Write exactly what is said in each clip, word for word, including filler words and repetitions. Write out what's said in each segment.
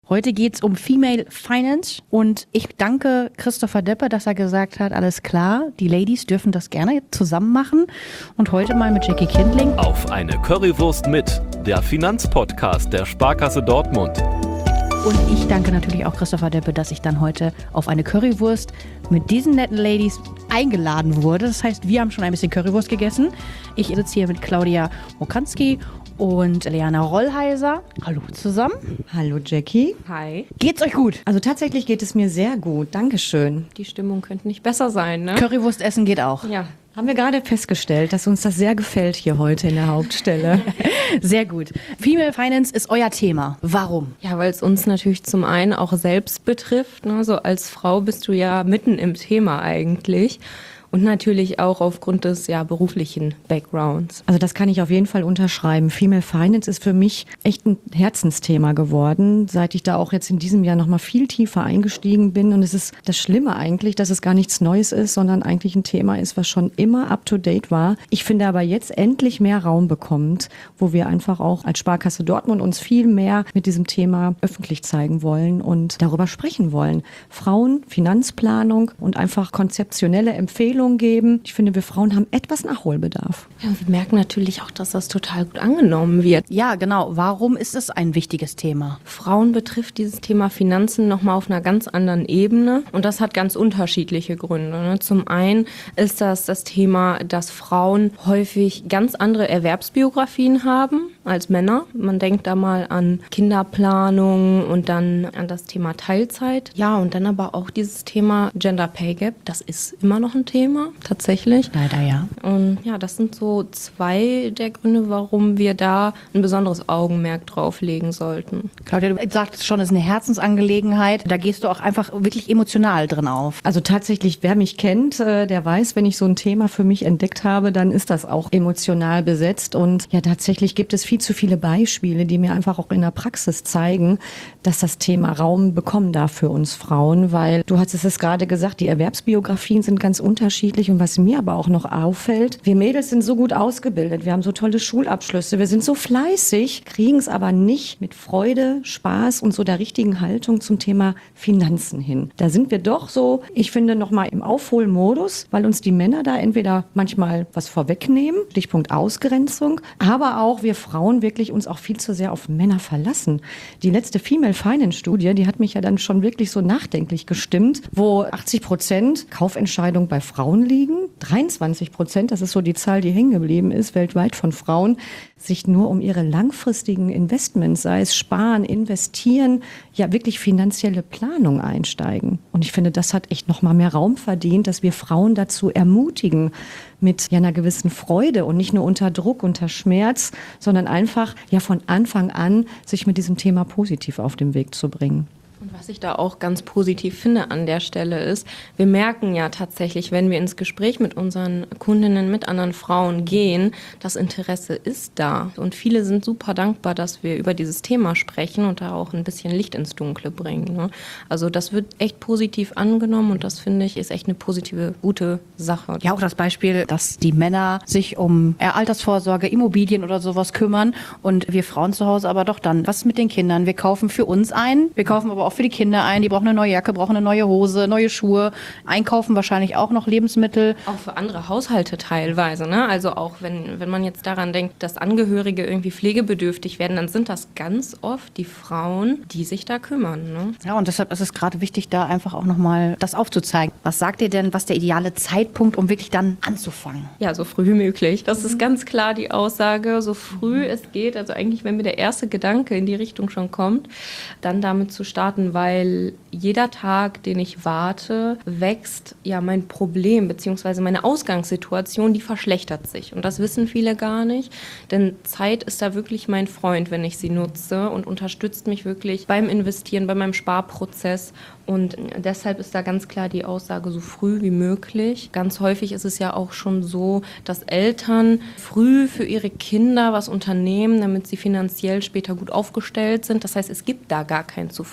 Heute geht es um Female Finance und ich danke Christopher Deppe, dass er gesagt hat, alles klar, die Ladies dürfen das gerne zusammen machen und heute mal mit Jackie Kindling. Auf eine Currywurst mit, der Finanzpodcast der Sparkasse Dortmund. Und ich danke natürlich auch Christopher Deppe, dass ich dann heute auf eine Currywurst mit diesen netten Ladies eingeladen wurde. Das heißt, wir haben schon ein bisschen Currywurst gegessen. Ich sitze hier mit Claudia Mokanski und Leana Rollheiser. Hallo zusammen. Hallo Jackie. Hi. Geht's euch gut? Also tatsächlich geht es mir sehr gut. Dankeschön. Die Stimmung könnte nicht besser sein, ne? Currywurst essen geht auch. Ja. Haben wir gerade festgestellt, dass uns das sehr gefällt hier heute in der Hauptstelle. Sehr gut. Female Finance ist euer Thema. Warum? Ja, weil es uns natürlich zum einen auch selbst betrifft. Ne? So als Frau bist du ja mitten im Thema eigentlich. Und natürlich auch aufgrund des ja, beruflichen Backgrounds. Also das kann ich auf jeden Fall unterschreiben. Female Finance ist für mich echt ein Herzensthema geworden, seit ich da auch jetzt in diesem Jahr noch mal viel tiefer eingestiegen bin. Und es ist das Schlimme eigentlich, dass es gar nichts Neues ist, sondern eigentlich ein Thema ist, was schon immer up-to-date war. Ich finde aber jetzt endlich mehr Raum bekommt, wo wir einfach auch als Sparkasse Dortmund uns viel mehr mit diesem Thema öffentlich zeigen wollen und darüber sprechen wollen. Frauen, Finanzplanung und einfach konzeptionelle Empfehlungen geben. Ich finde, wir Frauen haben etwas Nachholbedarf. Ja, wir merken natürlich auch, dass das total gut angenommen wird. Ja, genau. Warum ist es ein wichtiges Thema? Frauen betrifft dieses Thema Finanzen nochmal auf einer ganz anderen Ebene. Und das hat ganz unterschiedliche Gründe. Ne? Zum einen ist das das Thema, dass Frauen häufig ganz andere Erwerbsbiografien haben als Männer. Man denkt da mal an Kinderplanung und dann an das Thema Teilzeit. Ja, und dann aber auch dieses Thema Gender Pay Gap. Das ist immer noch ein Thema. Tatsächlich. Leider ja. Und ja, das sind so zwei der Gründe, warum wir da ein besonderes Augenmerk drauf legen sollten. Claudia, du sagtest schon, es ist eine Herzensangelegenheit. Da gehst du auch einfach wirklich emotional drin auf. Also tatsächlich, wer mich kennt, der weiß, wenn ich so ein Thema für mich entdeckt habe, dann ist das auch emotional besetzt. Und ja, tatsächlich gibt es viel zu viele Beispiele, die mir einfach auch in der Praxis zeigen, dass das Thema Raum bekommen darf für uns Frauen. Weil du hast es gerade gesagt, die Erwerbsbiografien sind ganz unterschiedlich. Und was mir aber auch noch auffällt, wir Mädels sind so gut ausgebildet, wir haben so tolle Schulabschlüsse, wir sind so fleißig, kriegen es aber nicht mit Freude, Spaß und so der richtigen Haltung zum Thema Finanzen hin. Da sind wir doch so, ich finde, nochmal im Aufholmodus, weil uns die Männer da entweder manchmal was vorwegnehmen, Stichpunkt Ausgrenzung, aber auch wir Frauen wirklich uns auch viel zu sehr auf Männer verlassen. Die letzte Female Finance Studie, die hat mich ja dann schon wirklich so nachdenklich gestimmt, wo achtzig Prozent Kaufentscheidung bei Frauen liegen, dreiundzwanzig Prozent, das ist so die Zahl, die hängen geblieben ist, weltweit von Frauen, sich nur um ihre langfristigen Investments, sei es sparen, investieren, ja wirklich finanzielle Planung einsteigen. Und ich finde, das hat echt noch mal mehr Raum verdient, dass wir Frauen dazu ermutigen, mit ja, einer gewissen Freude und nicht nur unter Druck, unter Schmerz, sondern einfach ja von Anfang an sich mit diesem Thema positiv auf den Weg zu bringen. Und was ich da auch ganz positiv finde an der Stelle ist, wir merken ja tatsächlich, wenn wir ins Gespräch mit unseren Kundinnen, mit anderen Frauen gehen, das Interesse ist da. Und viele sind super dankbar, dass wir über dieses Thema sprechen und da auch ein bisschen Licht ins Dunkle bringen. Ne? Also das wird echt positiv angenommen und das finde ich ist echt eine positive, gute Sache. Ja, auch das Beispiel, dass die Männer sich um Altersvorsorge, Immobilien oder sowas kümmern und wir Frauen zu Hause aber doch dann, was mit den Kindern? Wir kaufen für uns ein, wir kaufen aber auch für die Kinder ein, die brauchen eine neue Jacke, brauchen eine neue Hose, neue Schuhe, einkaufen wahrscheinlich auch noch Lebensmittel. Auch für andere Haushalte teilweise, ne? Also auch wenn, wenn man jetzt daran denkt, dass Angehörige irgendwie pflegebedürftig werden, dann sind das ganz oft die Frauen, die sich da kümmern, ne? Ja, und deshalb ist es gerade wichtig, da einfach auch nochmal das aufzuzeigen. Was sagt ihr denn, was der ideale Zeitpunkt, um wirklich dann anzufangen? Ja, so früh wie möglich. Das ist ganz klar die Aussage, so früh es geht, also eigentlich, wenn mir der erste Gedanke in die Richtung schon kommt, dann damit zu starten, weil jeder Tag, den ich warte, wächst ja mein Problem bzw. meine Ausgangssituation, die verschlechtert sich. Und das wissen viele gar nicht, denn Zeit ist da wirklich mein Freund, wenn ich sie nutze und unterstützt mich wirklich beim Investieren, bei meinem Sparprozess. Und deshalb ist da ganz klar die Aussage, so früh wie möglich. Ganz häufig ist es ja auch schon so, dass Eltern früh für ihre Kinder was unternehmen, damit sie finanziell später gut aufgestellt sind. Das heißt, es gibt da gar kein zu früh.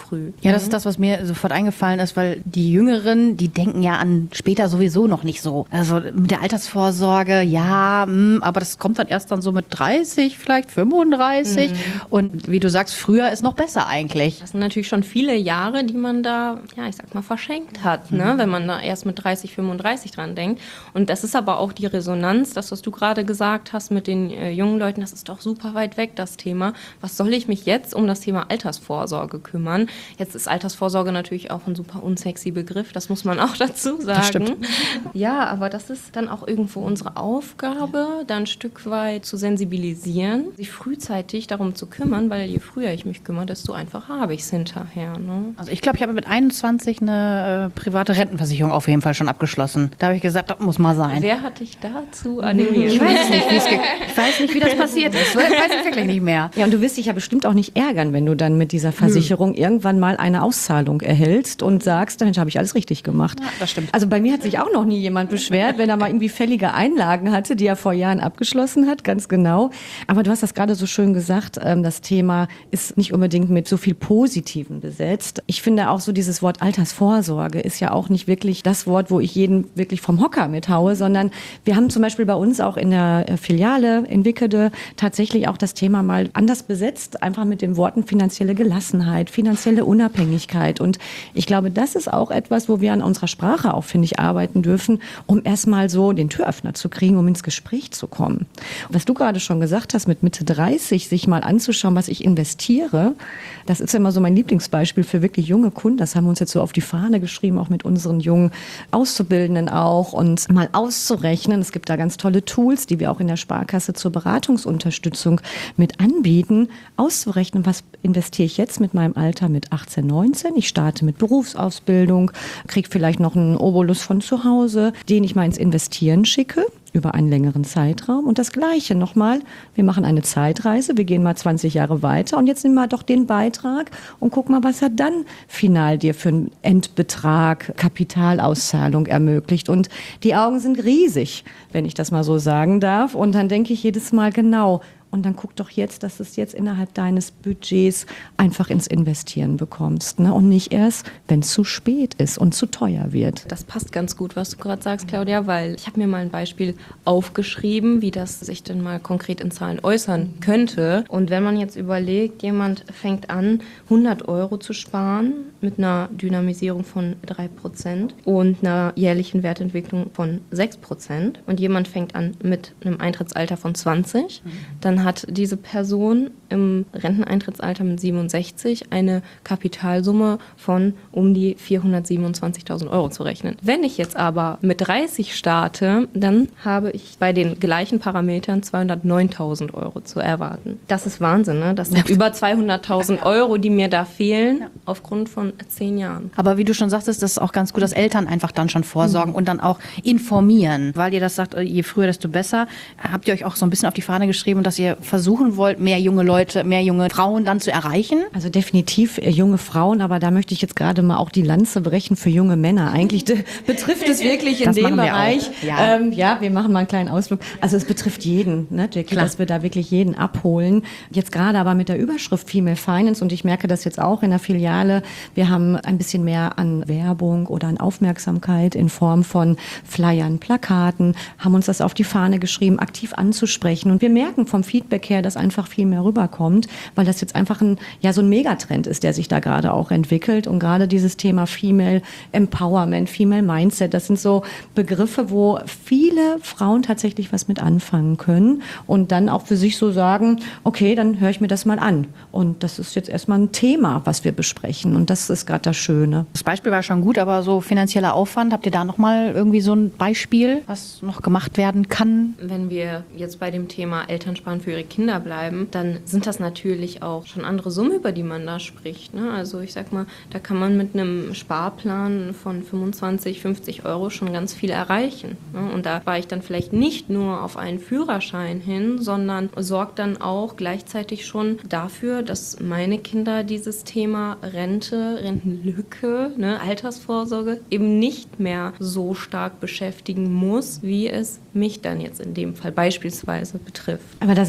Ja, das ist das, was mir sofort eingefallen ist, weil die Jüngeren, die denken ja an später sowieso noch nicht so. Also mit der Altersvorsorge, ja, mh, aber das kommt dann erst dann so mit dreißig, vielleicht fünfunddreißig. Mhm. Und wie du sagst, früher ist noch besser eigentlich. Das sind natürlich schon viele Jahre, die man da, ja, ich sag mal, verschenkt hat, mhm. ne? Wenn man da erst mit dreißig, fünfunddreißig dran denkt. Und das ist aber auch die Resonanz, das, was du gerade gesagt hast mit den äh, jungen Leuten, das ist doch super weit weg, das Thema. Was soll ich mich jetzt um das Thema Altersvorsorge kümmern? Jetzt ist Altersvorsorge natürlich auch ein super unsexy Begriff, das muss man auch dazu sagen. Das stimmt. Ja, aber das ist dann auch irgendwo unsere Aufgabe, da ein Stück weit zu sensibilisieren, sich frühzeitig darum zu kümmern, weil je früher ich mich kümmere, desto einfacher habe ich es hinterher. Ne? Also ich glaube, ich habe mit einundzwanzig eine äh, private Rentenversicherung auf jeden Fall schon abgeschlossen. Da habe ich gesagt, das muss mal sein. Wer hat dich dazu animiert? Ich weiß nicht, wie es ge- ich weiß nicht, wie das passiert ist. Ich weiß es wirklich nicht mehr. Ja, und du wirst dich ja bestimmt auch nicht ärgern, wenn du dann mit dieser Versicherung hm. irgendwann mal eine Auszahlung erhältst und sagst, Mensch, habe ich alles richtig gemacht. Ja, das stimmt. Also bei mir hat sich auch noch nie jemand beschwert, wenn er mal irgendwie fällige Einlagen hatte, die er vor Jahren abgeschlossen hat, ganz genau. Aber du hast das gerade so schön gesagt, das Thema ist nicht unbedingt mit so viel Positiven besetzt. Ich finde auch so dieses Wort Altersvorsorge ist ja auch nicht wirklich das Wort, wo ich jeden wirklich vom Hocker mithaue, sondern wir haben zum Beispiel bei uns auch in der Filiale in Wickede tatsächlich auch das Thema mal anders besetzt, einfach mit den Worten finanzielle Gelassenheit, finanzielle Unabhängigkeit. Und ich glaube, das ist auch etwas, wo wir an unserer Sprache auch, finde ich, arbeiten dürfen, um erstmal so den Türöffner zu kriegen, um ins Gespräch zu kommen. Und was du gerade schon gesagt hast, mit Mitte dreißig sich mal anzuschauen, was ich investiere, das ist immer so mein Lieblingsbeispiel für wirklich junge Kunden. Das haben wir uns jetzt so auf die Fahne geschrieben, auch mit unseren jungen Auszubildenden auch, und mal auszurechnen. Es gibt da ganz tolle Tools, die wir auch in der Sparkasse zur Beratungsunterstützung mit anbieten, auszurechnen, was investiere ich jetzt mit meinem Alter mit achtzehn, neunzehn. Ich starte mit Berufsausbildung, kriege vielleicht noch einen Obolus von zu Hause, den ich mal ins Investieren schicke über einen längeren Zeitraum. Und das Gleiche nochmal, wir machen eine Zeitreise, wir gehen mal zwanzig Jahre weiter und jetzt nimm mal doch den Beitrag und guck mal, was er dann final dir für einen Endbetrag, Kapitalauszahlung ermöglicht. Und die Augen sind riesig, wenn ich das mal so sagen darf. Und dann denke ich jedes Mal, genau, und dann guck doch jetzt, dass du es jetzt innerhalb deines Budgets einfach ins Investieren bekommst, ne? Und nicht erst, wenn es zu spät ist und zu teuer wird. Das passt ganz gut, was du gerade sagst, Claudia, weil ich habe mir mal ein Beispiel aufgeschrieben, wie das sich denn mal konkret in Zahlen äußern könnte. Und wenn man jetzt überlegt, jemand fängt an, hundert Euro zu sparen mit einer Dynamisierung von drei Prozent und einer jährlichen Wertentwicklung von sechs Prozent und jemand fängt an mit einem Eintrittsalter von zwanzig, dann hat diese Person im Renteneintrittsalter mit siebenundsechzig eine Kapitalsumme von um die vierhundertsiebenundzwanzigtausend Euro zu rechnen. Wenn ich jetzt aber mit dreißig starte, dann habe ich bei den gleichen Parametern zweihundertneuntausend Euro zu erwarten. Das ist Wahnsinn, ne? Das sind über zweihunderttausend Euro, die mir da fehlen, ja, aufgrund von zehn Jahren. Aber wie du schon sagtest, das ist auch ganz gut, dass Eltern einfach dann schon vorsorgen mhm. und dann auch informieren. Weil ihr das sagt, je früher, desto besser. Habt ihr euch auch so ein bisschen auf die Fahne geschrieben, dass ihr versuchen wollt, mehr junge Leute, mehr junge Frauen dann zu erreichen? Also definitiv äh, junge Frauen, aber da möchte ich jetzt gerade mal auch die Lanze brechen für junge Männer. Eigentlich de- betrifft es wirklich in das dem Bereich. Ja. Ähm, ja, wir machen mal einen kleinen Ausflug. Also es betrifft jeden, ne, Jackie, Klar. dass wir da wirklich jeden abholen. Jetzt gerade aber mit der Überschrift Female Finance, und ich merke das jetzt auch in der Filiale, wir haben ein bisschen mehr an Werbung oder an Aufmerksamkeit in Form von Flyern, Plakaten, haben uns das auf die Fahne geschrieben, aktiv anzusprechen, und wir merken vom Feedback her, dass einfach viel mehr rüberkommt, weil das jetzt einfach ein, ja, so ein Megatrend ist, der sich da gerade auch entwickelt. Und gerade dieses Thema Female Empowerment, Female Mindset, das sind so Begriffe, wo viele Frauen tatsächlich was mit anfangen können und dann auch für sich so sagen, okay, dann höre ich mir das mal an. Und das ist jetzt erstmal ein Thema, was wir besprechen. Und das ist gerade das Schöne. Das Beispiel war schon gut, aber so finanzieller Aufwand, habt ihr da nochmal irgendwie so ein Beispiel, was noch gemacht werden kann? Wenn wir jetzt bei dem Thema Elternsparen für ihre Kinder bleiben, dann sind das natürlich auch schon andere Summen, über die man da spricht, ne? Also ich sag mal, da kann man mit einem Sparplan von fünfundzwanzig, fünfzig Euro schon ganz viel erreichen, ne? Und da war ich dann vielleicht nicht nur auf einen Führerschein hin, sondern sorgt dann auch gleichzeitig schon dafür, dass meine Kinder dieses Thema Rente, Rentenlücke, ne, Altersvorsorge eben nicht mehr so stark beschäftigen muss, wie es mich dann jetzt in dem Fall beispielsweise betrifft. Aber da sagst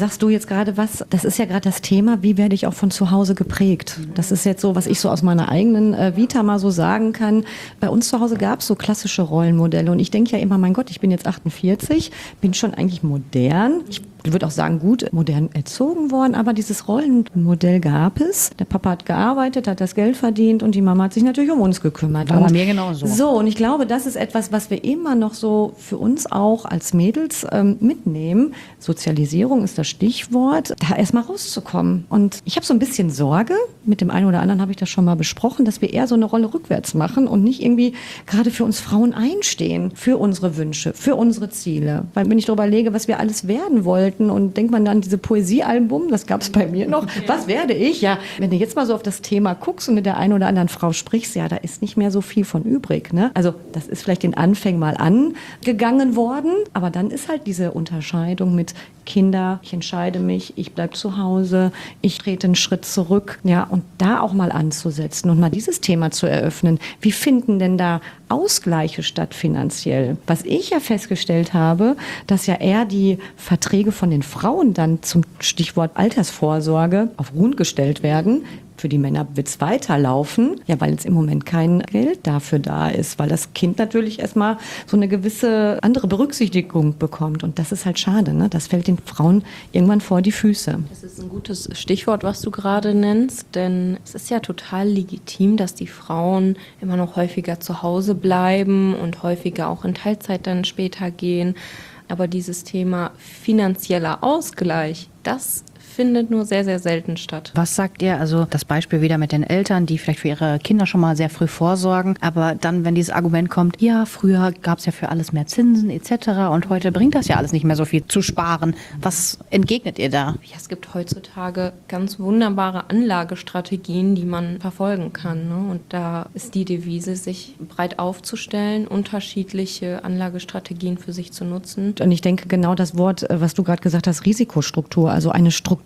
sagst du jetzt gerade was, das ist ja gerade das Thema, wie werde ich auch von zu Hause geprägt? Das ist jetzt so, was ich so aus meiner eigenen äh, Vita mal so sagen kann. Bei uns zu Hause gab es so klassische Rollenmodelle und ich denke ja immer, mein Gott, ich bin jetzt achtundvierzig, bin schon eigentlich modern. Ich würde auch sagen, gut modern erzogen worden, aber dieses Rollenmodell gab es. Der Papa hat gearbeitet, hat das Geld verdient und die Mama hat sich natürlich um uns gekümmert. War bei mir genauso. So, und ich glaube, das ist etwas, was wir immer noch so für uns auch als Mädels ähm, mitnehmen. Sozialisierung ist das Stichwort, da erstmal rauszukommen. Und ich habe so ein bisschen Sorge, mit dem einen oder anderen habe ich das schon mal besprochen, dass wir eher so eine Rolle rückwärts machen und nicht irgendwie gerade für uns Frauen einstehen, für unsere Wünsche, für unsere Ziele. Weil wenn ich darüber lege, was wir alles werden wollten, und denkt man dann an diese Poesiealbum, das gab es bei mir noch. Was werde ich? Ja, wenn du jetzt mal so auf das Thema guckst und mit der einen oder anderen Frau sprichst, ja, da ist nicht mehr so viel von übrig. Ne? Also das ist vielleicht den Anfängen mal angegangen worden, aber dann ist halt diese Unterscheidung mit Kinder, ich entscheide mich, ich bleibe zu Hause, ich trete einen Schritt zurück, ja, und da auch mal anzusetzen und mal dieses Thema zu eröffnen. Wie finden denn da Ausgleiche statt finanziell? Was ich ja festgestellt habe, dass ja eher die Verträge von den Frauen dann zum Stichwort Altersvorsorge auf Ruhen gestellt werden. Für die Männer wird es weiterlaufen, ja, weil jetzt im Moment kein Geld dafür da ist, weil das Kind natürlich erstmal so eine gewisse andere Berücksichtigung bekommt. Und das ist halt schade, ne? Das fällt den Frauen irgendwann vor die Füße. Das ist ein gutes Stichwort, was du gerade nennst, denn es ist ja total legitim, dass die Frauen immer noch häufiger zu Hause bleiben und häufiger auch in Teilzeit dann später gehen. Aber dieses Thema finanzieller Ausgleich, das findet nur sehr, sehr selten statt. Was sagt ihr? Also das Beispiel wieder mit den Eltern, die vielleicht für ihre Kinder schon mal sehr früh vorsorgen, aber dann, wenn dieses Argument kommt, ja, früher gab es ja für alles mehr Zinsen et cetera und heute bringt das ja alles nicht mehr so viel zu sparen. Was entgegnet ihr da? Ja, es gibt heutzutage ganz wunderbare Anlagestrategien, die man verfolgen kann. Ne? Und da ist die Devise, sich breit aufzustellen, unterschiedliche Anlagestrategien für sich zu nutzen. Und ich denke genau das Wort, was du gerade gesagt hast, Risikostruktur, also eine Struktur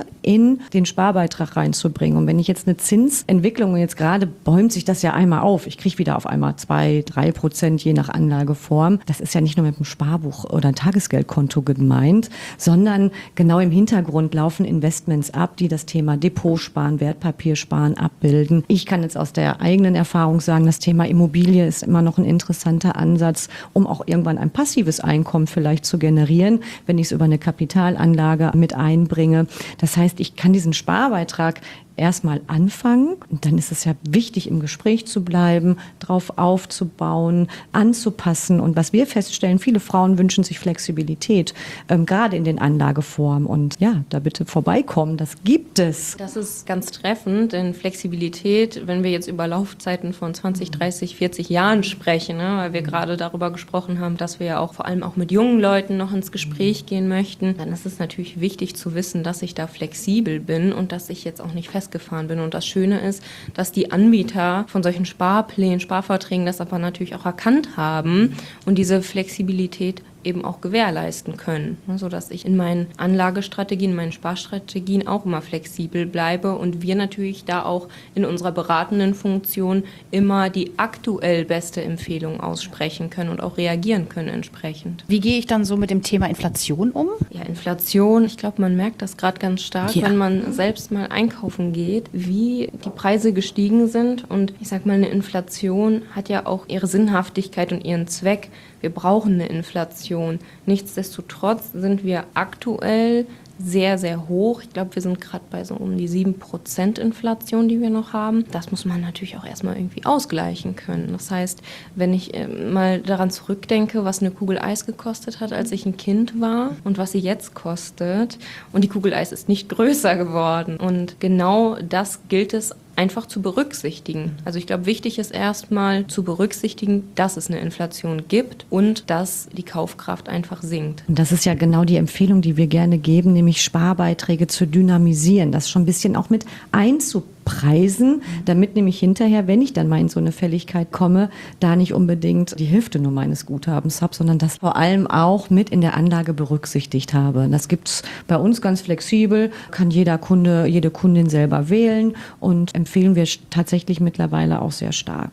in den Sparbeitrag reinzubringen. Und wenn ich jetzt eine Zinsentwicklung, und jetzt gerade bäumt sich das ja einmal auf, ich kriege wieder auf einmal zwei, drei Prozent je nach Anlageform. Das ist ja nicht nur mit einem Sparbuch oder ein Tagesgeldkonto gemeint, sondern genau im Hintergrund laufen Investments ab, die das Thema Depotsparen, Wertpapiersparen abbilden. Ich kann jetzt aus der eigenen Erfahrung sagen, das Thema Immobilie ist immer noch ein interessanter Ansatz, um auch irgendwann ein passives Einkommen vielleicht zu generieren, wenn ich es über eine Kapitalanlage mit einbringe. Das heißt, ich kann diesen Sparbeitrag erstmal anfangen und dann ist es ja wichtig, im Gespräch zu bleiben, drauf aufzubauen, anzupassen. Und was wir feststellen, viele Frauen wünschen sich Flexibilität, ähm, gerade in den Anlageformen. Und ja, da bitte vorbeikommen, das gibt es. Das ist ganz treffend, denn Flexibilität, wenn wir jetzt über Laufzeiten von zwanzig, dreißig, vierzig Jahren sprechen, ne, weil wir gerade darüber gesprochen haben, dass wir ja auch vor allem auch mit jungen Leuten noch ins Gespräch gehen möchten, dann ist es natürlich wichtig zu wissen, dass ich da flexibel bin und dass ich jetzt auch nicht fest gefahren bin. Und das Schöne ist, dass die Anbieter von solchen Sparplänen, Sparverträgen das aber natürlich auch erkannt haben und diese Flexibilität eben auch gewährleisten können, sodass ich in meinen Anlagestrategien, in meinen Sparstrategien auch immer flexibel bleibe und wir natürlich da auch in unserer beratenden Funktion immer die aktuell beste Empfehlung aussprechen können und auch reagieren können entsprechend. Wie gehe ich dann so mit dem Thema Inflation um? Ja, Inflation, ich glaube, man merkt das gerade ganz stark, ja, wenn man selbst mal einkaufen geht, wie die Preise gestiegen sind. Und ich sag mal, eine Inflation hat ja auch ihre Sinnhaftigkeit und ihren Zweck. Wir brauchen eine Inflation. Nichtsdestotrotz sind wir aktuell sehr, sehr hoch. Ich glaube, wir sind gerade bei so um die sieben Prozent Inflation, die wir noch haben. Das muss man natürlich auch erstmal irgendwie ausgleichen können. Das heißt, wenn ich äh, mal daran zurückdenke, was eine Kugel Eis gekostet hat, als ich ein Kind war und was sie jetzt kostet, und die Kugel Eis ist nicht größer geworden. Und genau das gilt es einfach zu berücksichtigen. Also ich glaube, wichtig ist erstmal zu berücksichtigen, dass es eine Inflation gibt und dass die Kaufkraft einfach sinkt. Und das ist ja genau die Empfehlung, die wir gerne geben, nämlich Sparbeiträge zu dynamisieren, das schon ein bisschen auch mit einzupreisen, damit nämlich hinterher, wenn ich dann mal in so eine Fälligkeit komme, da nicht unbedingt die Hälfte nur meines Guthabens habe, sondern das vor allem auch mit in der Anlage berücksichtigt habe. Das gibt's bei uns ganz flexibel, kann jeder Kunde, jede Kundin selber wählen und empfehlen wir tatsächlich mittlerweile auch sehr stark.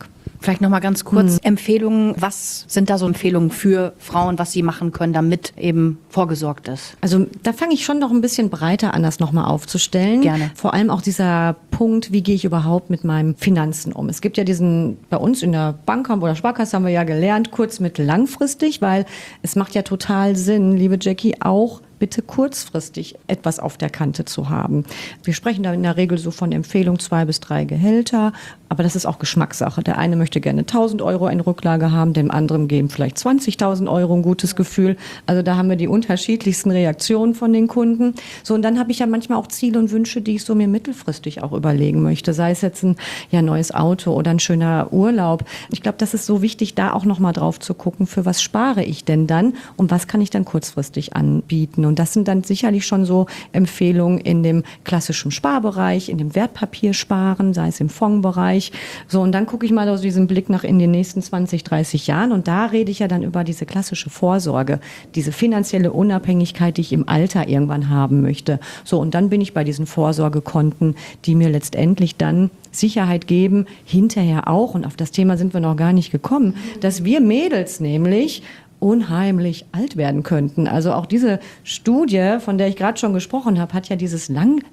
Vielleicht nochmal ganz kurz hm. Empfehlungen. Was sind da so Empfehlungen für Frauen, was sie machen können, damit eben vorgesorgt ist? Also da fange ich schon noch ein bisschen breiter an, das nochmal aufzustellen. Gerne. Vor allem auch dieser Punkt, wie gehe ich überhaupt mit meinen Finanzen um? Es gibt ja diesen, bei uns in der Bank haben, oder Sparkasse haben wir ja gelernt, kurz-, mittel-, langfristig, weil es macht ja total Sinn, liebe Jackie, auch bitte kurzfristig etwas auf der Kante zu haben. Wir sprechen da in der Regel so von Empfehlung zwei bis drei Gehälter, aber das ist auch Geschmackssache. Der eine möchte gerne tausend Euro in Rücklage haben, dem anderen geben vielleicht zwanzigtausend Euro ein gutes Gefühl. Also da haben wir die unterschiedlichsten Reaktionen von den Kunden. So, und dann habe ich ja manchmal auch Ziele und Wünsche, die ich so mir mittelfristig auch überlegen möchte. Sei es jetzt ein ja, neues Auto oder ein schöner Urlaub. Ich glaube, das ist so wichtig, da auch nochmal drauf zu gucken, für was spare ich denn dann und was kann ich dann kurzfristig anbieten. Und das sind dann sicherlich schon so Empfehlungen in dem klassischen Sparbereich, in dem Wertpapiersparen, sei es im Fondsbereich. So, und dann gucke ich mal aus diesem Blick nach in den nächsten zwanzig, dreißig Jahren. Und da rede ich ja dann über diese klassische Vorsorge, diese finanzielle Unabhängigkeit, die ich im Alter irgendwann haben möchte. So, und dann bin ich bei diesen Vorsorgekonten, die mir letztendlich dann Sicherheit geben, hinterher auch, und auf das Thema sind wir noch gar nicht gekommen, dass wir Mädels nämlich unheimlich alt werden könnten. Also auch diese Studie, von der ich gerade schon gesprochen habe, hat ja dieses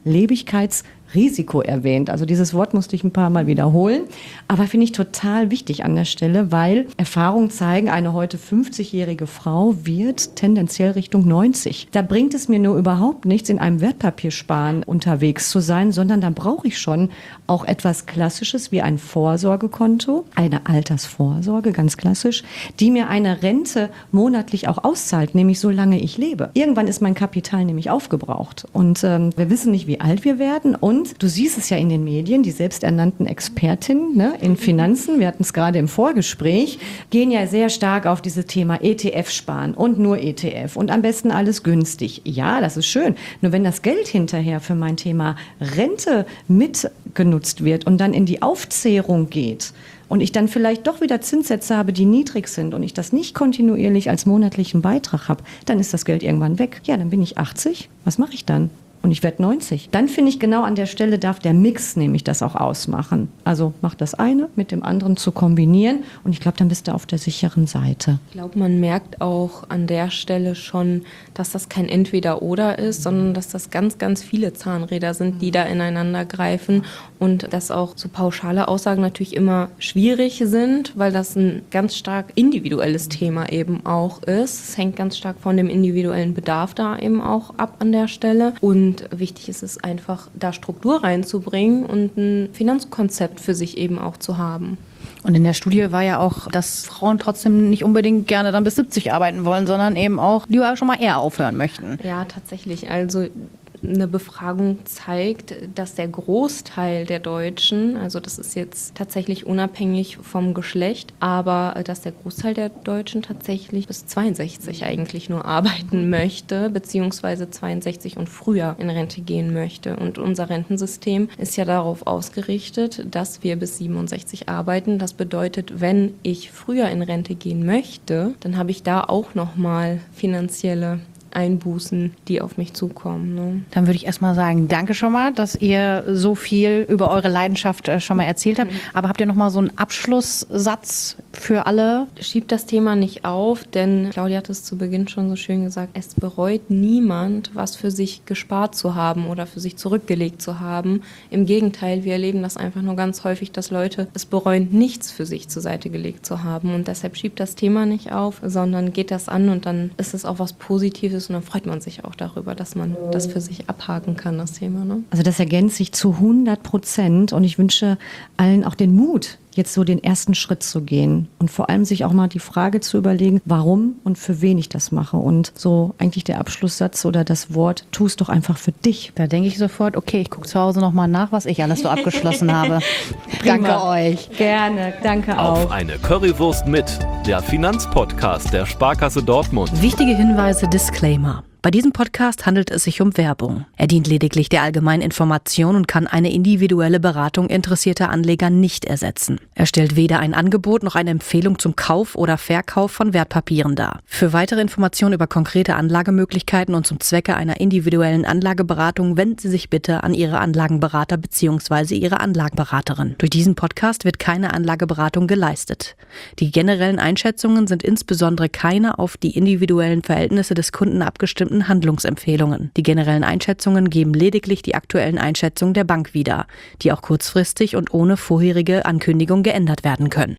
Langlebigkeitsrisiko erwähnt. Also dieses Wort musste ich ein paar Mal wiederholen. Aber finde ich total wichtig an der Stelle, weil Erfahrungen zeigen, eine heute fünfzigjährige Frau wird tendenziell Richtung neunzig. Da bringt es mir nur überhaupt nichts, in einem Wertpapiersparen unterwegs zu sein, sondern da brauche ich schon auch etwas Klassisches wie ein Vorsorgekonto, eine Altersvorsorge, ganz klassisch, die mir eine Rente monatlich auch auszahlt, nämlich solange ich lebe. Irgendwann ist mein Kapital nämlich aufgebraucht und ähm, wir wissen nicht, wie alt wir werden und du siehst es ja in den Medien, die selbsternannten Expertinnen ne, in Finanzen, wir hatten es gerade im Vorgespräch, gehen ja sehr stark auf dieses Thema E T F sparen und nur E T F und am besten alles günstig. Ja, das ist schön, nur wenn das Geld hinterher für mein Thema Rente mitgenutzt wird und dann in die Aufzehrung geht, und ich dann vielleicht doch wieder Zinssätze habe, die niedrig sind und ich das nicht kontinuierlich als monatlichen Beitrag habe, dann ist das Geld irgendwann weg. Ja, dann bin ich achtzig. Was mache ich dann? Und ich werde neunzig. Dann finde ich, genau an der Stelle darf der Mix nämlich das auch ausmachen. Also mach das eine mit dem anderen zu kombinieren und ich glaube, dann bist du auf der sicheren Seite. Ich glaube, man merkt auch an der Stelle schon, dass das kein Entweder-Oder ist, sondern dass das ganz, ganz viele Zahnräder sind, die da ineinander greifen und dass auch so pauschale Aussagen natürlich immer schwierig sind, weil das ein ganz stark individuelles Thema eben auch ist. Es hängt ganz stark von dem individuellen Bedarf da eben auch ab an der Stelle und Und wichtig ist es einfach, da Struktur reinzubringen und ein Finanzkonzept für sich eben auch zu haben. Und in der Studie war ja auch, dass Frauen trotzdem nicht unbedingt gerne dann bis siebzig arbeiten wollen, sondern eben auch lieber schon mal eher aufhören möchten. Ja, tatsächlich. Also eine Befragung zeigt, dass der Großteil der Deutschen, also das ist jetzt tatsächlich unabhängig vom Geschlecht, aber dass der Großteil der Deutschen tatsächlich bis zweiundsechzig eigentlich nur arbeiten möchte, beziehungsweise zweiundsechzig und früher in Rente gehen möchte. Und unser Rentensystem ist ja darauf ausgerichtet, dass wir bis siebenundsechzig arbeiten. Das bedeutet, wenn ich früher in Rente gehen möchte, dann habe ich da auch nochmal finanzielle Einbußen, die auf mich zukommen. Ne? Dann würde ich erstmal sagen, danke schon mal, dass ihr so viel über eure Leidenschaft schon mal erzählt habt. Aber habt ihr noch mal so einen Abschlusssatz für alle? Schiebt das Thema nicht auf, denn Claudia hat es zu Beginn schon so schön gesagt, es bereut niemand, was für sich gespart zu haben oder für sich zurückgelegt zu haben. Im Gegenteil, wir erleben das einfach nur ganz häufig, dass Leute es bereuen, nichts für sich zur Seite gelegt zu haben. Und deshalb schiebt das Thema nicht auf, sondern geht das an und dann ist es auch was Positives. Und dann freut man sich auch darüber, dass man das für sich abhaken kann, das Thema. Ne? Also das ergänzt sich zu hundert Prozent und ich wünsche allen auch den Mut, jetzt so den ersten Schritt zu gehen und vor allem sich auch mal die Frage zu überlegen, warum und für wen ich das mache. Und so eigentlich der Abschlusssatz oder das Wort, tu es doch einfach für dich. Da denke ich sofort, okay, ich gucke zu Hause nochmal nach, was ich alles so abgeschlossen habe. Danke euch. Gerne, danke auch. Auf eine Currywurst mit, der Finanzpodcast der Sparkasse Dortmund. Wichtige Hinweise, Disclaimer. Bei diesem Podcast handelt es sich um Werbung. Er dient lediglich der allgemeinen Information und kann eine individuelle Beratung interessierter Anleger nicht ersetzen. Er stellt weder ein Angebot noch eine Empfehlung zum Kauf oder Verkauf von Wertpapieren dar. Für weitere Informationen über konkrete Anlagemöglichkeiten und zum Zwecke einer individuellen Anlageberatung wenden Sie sich bitte an Ihre Anlagenberater bzw. Ihre Anlagenberaterin. Durch diesen Podcast wird keine Anlageberatung geleistet. Die generellen Einschätzungen sind insbesondere keine auf die individuellen Verhältnisse des Kunden abgestimmten Handlungsempfehlungen. Die generellen Einschätzungen geben lediglich die aktuellen Einschätzungen der Bank wieder, die auch kurzfristig und ohne vorherige Ankündigung geändert werden können.